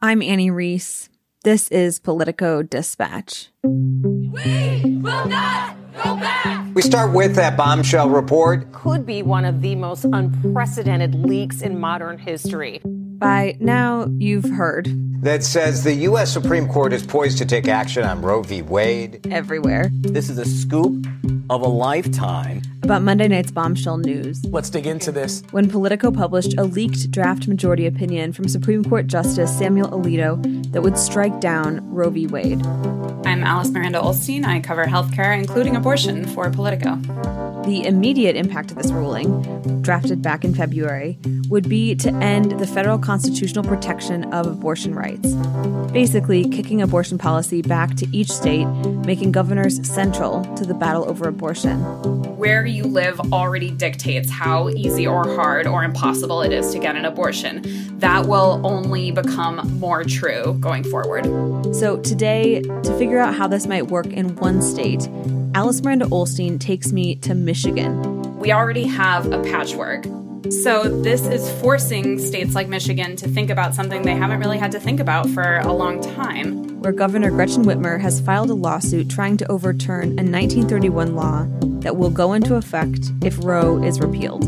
I'm Annie Reese. This is Politico Dispatch. We will not go back! We start with that bombshell report. Could be one of the most unprecedented leaks in modern history. By now, you've heard. That says the U.S. Supreme Court is poised to take action on Roe v. Wade. Everywhere. This is a scoop of a lifetime. About Monday night's bombshell news. Let's dig into this. When Politico published a leaked draft majority opinion from Supreme Court Justice Samuel Alito that would strike down Roe v. Wade. I'm Alice Miranda Olstein. I cover healthcare, including abortion, for Politico. The immediate impact of this ruling, drafted back in February, would be to end the federal constitutional protection of abortion rights. Basically, kicking abortion policy back to each state, making governors central to the battle over abortion. Where you live already dictates how easy or hard or impossible it is to get an abortion. That will only become more true going forward. So today, to figure out how this might work in one state, Alice Miranda Olstein takes me to Michigan. We already have a patchwork. So this is forcing states like Michigan to think about something they haven't really had to think about for a long time. Where Governor Gretchen Whitmer has filed a lawsuit trying to overturn a 1931 law that will go into effect if Roe is repealed.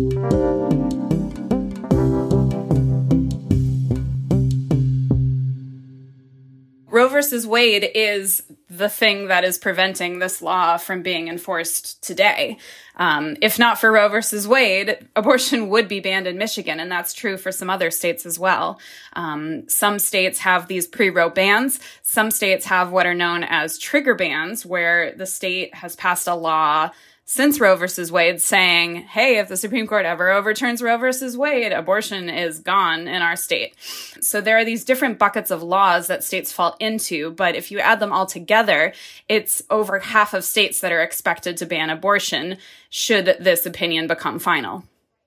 Roe versus Wade is the thing that is preventing this law from being enforced today. If not for Roe versus Wade, abortion would be banned in Michigan, and that's true for some other states as well. Some states have these pre-Roe bans. Some states have what are known as trigger bans, where the state has passed a law since Roe versus Wade saying, hey, if the Supreme Court ever overturns Roe versus Wade, abortion is gone in our state. So there are these different buckets of laws that states fall into, but if you add them all together, it's over half of states that are expected to ban abortion should this opinion become final.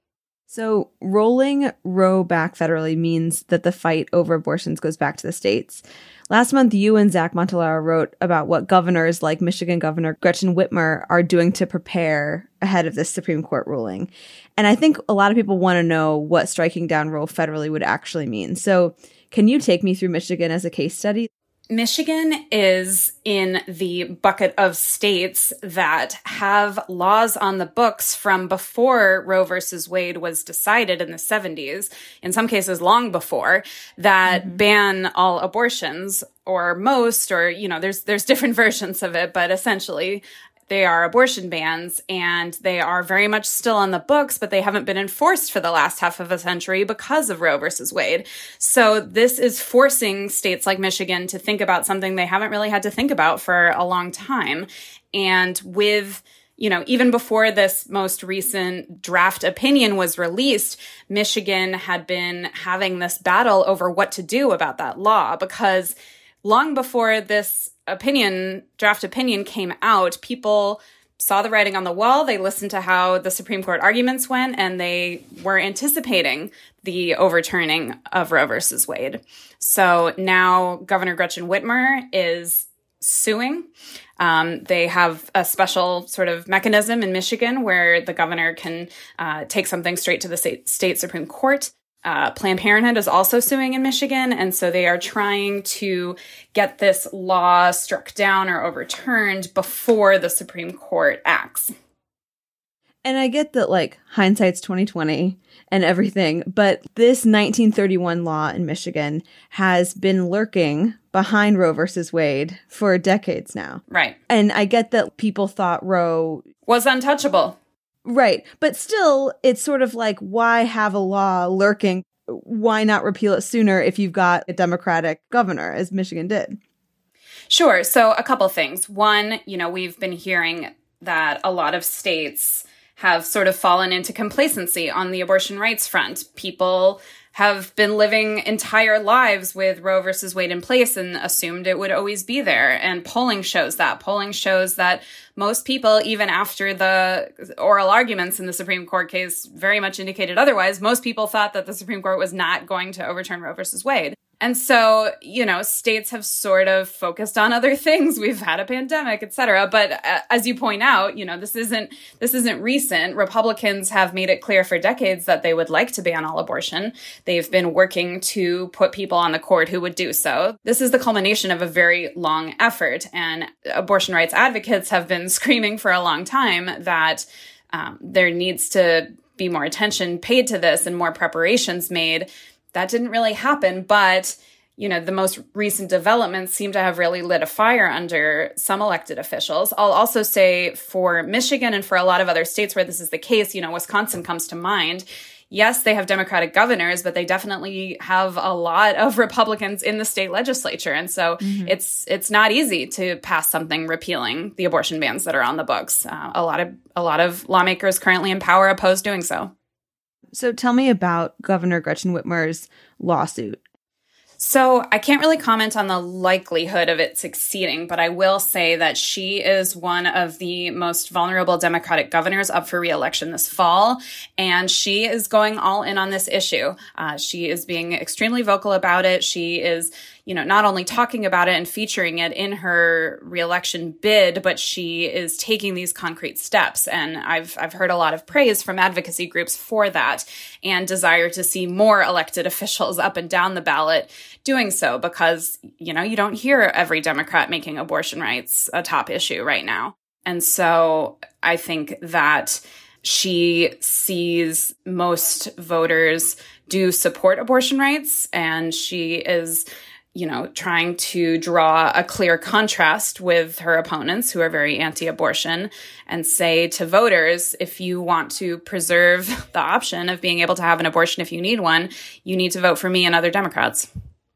So rolling Roe back federally means that the fight over abortions goes back to the states. Last month, you and Zach Montalaro wrote about what governors like Michigan Governor Gretchen Whitmer are doing to prepare ahead of this Supreme Court ruling. And I think a lot of people want to know what striking down Roe federally would actually mean. So can you take me through Michigan as a case study? Michigan is in the bucket of states that have laws on the books from before Roe versus Wade was decided in the 70s, in some cases long before, that ban all abortions, or most, or, you know, there's different versions of it, but essentially they are abortion bans, and they are very much still on the books, but they haven't been enforced for the last half of a century because of Roe versus Wade. So this is forcing states like Michigan to think about something they haven't really had to think about for a long time. And with, you know, even before this most recent draft opinion was released, Michigan had been having this battle over what to do about that law, because long before this draft opinion came out, people saw the writing on the wall. They listened to how the Supreme Court arguments went, and they were anticipating the overturning of Roe versus Wade. So now Governor Gretchen Whitmer is suing. They have a special sort of mechanism in Michigan where the governor can take something straight to the state Supreme Court. Planned Parenthood is also suing in Michigan, and so they are trying to get this law struck down or overturned before the Supreme Court acts. And I get that, like, hindsight's 2020 and everything, but this 1931 law in Michigan has been lurking behind Roe versus Wade for decades now. Right. And I get that people thought Roe was untouchable. Right. But still, it's sort of like, why have a law lurking? Why not repeal it sooner if you've got a Democratic governor, as Michigan did? Sure. So a couple things. One, you know, we've been hearing that a lot of states have sort of fallen into complacency on the abortion rights front. People have been living entire lives with Roe versus Wade in place and assumed it would always be there. And polling shows that. Polling shows that most people, even after the oral arguments in the Supreme Court case very much indicated otherwise, most people thought that the Supreme Court was not going to overturn Roe versus Wade. And so, states have sort of focused on other things. We've had a pandemic, et cetera. But as you point out, this isn't recent. Republicans have made it clear for decades that they would like to ban all abortion. They've been working to put people on the court who would do so. This is the culmination of a very long effort. And abortion rights advocates have been screaming for a long time that there needs to be more attention paid to this and more preparations made. That didn't really happen, but, the most recent developments seem to have really lit a fire under some elected officials. I'll also say for Michigan and for a lot of other states where this is the case, Wisconsin comes to mind. Yes, they have Democratic governors, but they definitely have a lot of Republicans in the state legislature. And so it's not easy to pass something repealing the abortion bans that are on the books. A lot of lawmakers currently in power oppose doing so. So tell me about Governor Gretchen Whitmer's lawsuit. So I can't really comment on the likelihood of it succeeding, but I will say that she is one of the most vulnerable Democratic governors up for re-election this fall, and she is going all in on this issue. She is being extremely vocal about it. She is, not only talking about it and featuring it in her re-election bid, but she is taking these concrete steps. And I've heard a lot of praise from advocacy groups for that and desire to see more elected officials up and down the ballot doing so because, you don't hear every Democrat making abortion rights a top issue right now. And so I think that she sees most voters do support abortion rights, and she is trying to draw a clear contrast with her opponents who are very anti-abortion and say to voters, if you want to preserve the option of being able to have an abortion if you need one, you need to vote for me and other Democrats.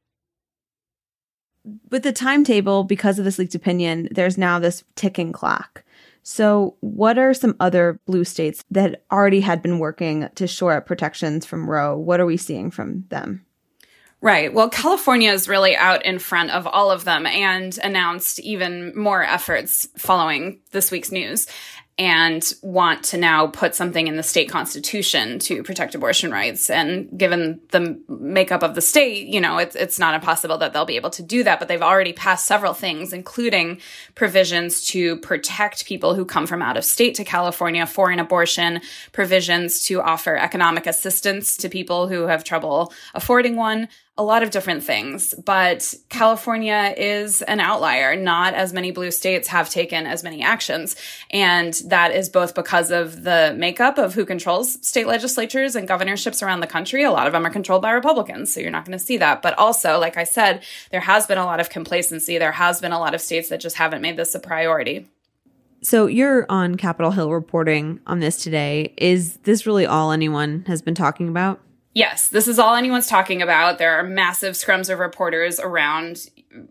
With the timetable, because of this leaked opinion, there's now this ticking clock. So what are some other blue states that already had been working to shore up protections from Roe? What are we seeing from them? Right. Well, California is really out in front of all of them and announced even more efforts following this week's news and want to now put something in the state constitution to protect abortion rights. And given the makeup of the state, it's not impossible that they'll be able to do that. But they've already passed several things, including provisions to protect people who come from out of state to California for an abortion, provisions to offer economic assistance to people who have trouble affording one. A lot of different things, but California is an outlier. Not as many blue states have taken as many actions. And that is both because of the makeup of who controls state legislatures and governorships around the country. A lot of them are controlled by Republicans, so you're not going to see that. But also, like I said, there has been a lot of complacency. There has been a lot of states that just haven't made this a priority. So you're on Capitol Hill reporting on this today. Is this really all anyone has been talking about? Yes, this is all anyone's talking about. There are massive scrums of reporters around,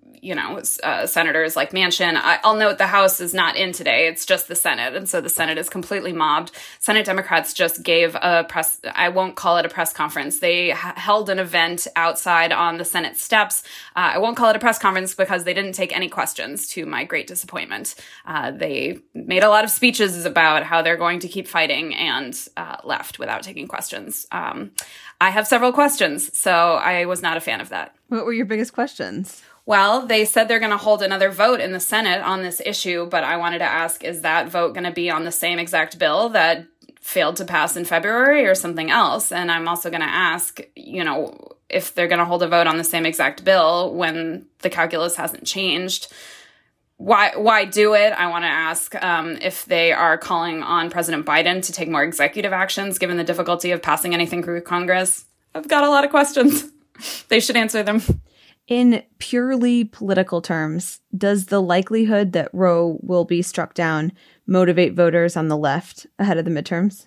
senators like Manchin. I'll note the House is not in today. It's just the Senate. And so the Senate is completely mobbed. Senate Democrats just gave I won't call it a press conference. They held an event outside on the Senate steps. I won't call it a press conference because they didn't take any questions, to my great disappointment. They made a lot of speeches about how they're going to keep fighting and left without taking questions. I have several questions, so I was not a fan of that. What were your biggest questions? Well, they said they're going to hold another vote in the Senate on this issue, but I wanted to ask, is that vote going to be on the same exact bill that failed to pass in February or something else? And I'm also going to ask, if they're going to hold a vote on the same exact bill when the calculus hasn't changed, why do it? I want to ask if they are calling on President Biden to take more executive actions given the difficulty of passing anything through Congress. I've got a lot of questions. They should answer them. In purely political terms, does the likelihood that Roe will be struck down motivate voters on the left ahead of the midterms?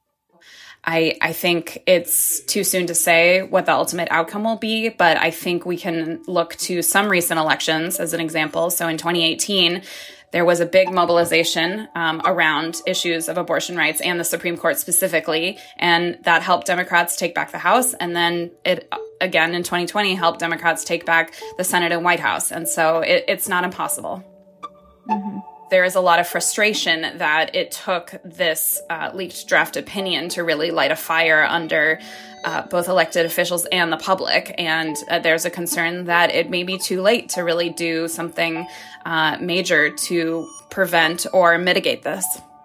I think it's too soon to say what the ultimate outcome will be, but I think we can look to some recent elections as an example. So in 2018, there was a big mobilization around issues of abortion rights and the Supreme Court specifically, and that helped Democrats take back the House. And then it, again, in 2020, helped Democrats take back the Senate and White House. And so it's not impossible. Mm-hmm. there is a lot of frustration that it took this leaked draft opinion to really light a fire under both elected officials and the public. And there's a concern that it may be too late to really do something major to prevent or mitigate this.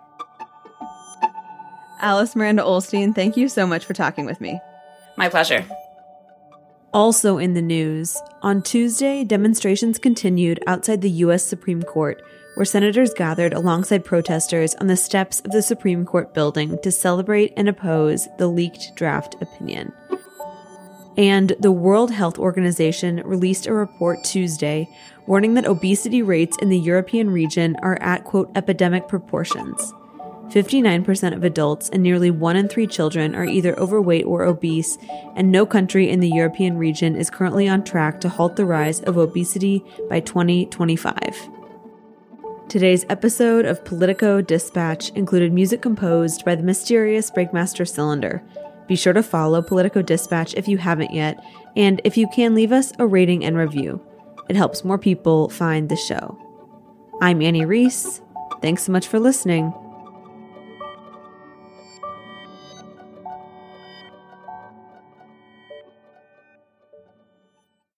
Alice Miranda Ollstein, thank you so much for talking with me. My pleasure. Also in the news, on Tuesday, demonstrations continued outside the U.S. Supreme Court, where senators gathered alongside protesters on the steps of the Supreme Court building to celebrate and oppose the leaked draft opinion. And the World Health Organization released a report Tuesday warning that obesity rates in the European region are at, quote, epidemic proportions. 59% of adults and nearly 1 in 3 children are either overweight or obese, and no country in the European region is currently on track to halt the rise of obesity by 2025. Today's episode of Politico Dispatch included music composed by the mysterious Breakmaster Cylinder. Be sure to follow Politico Dispatch if you haven't yet, and if you can, leave us a rating and review. It helps more people find the show. I'm Annie Reese. Thanks so much for listening.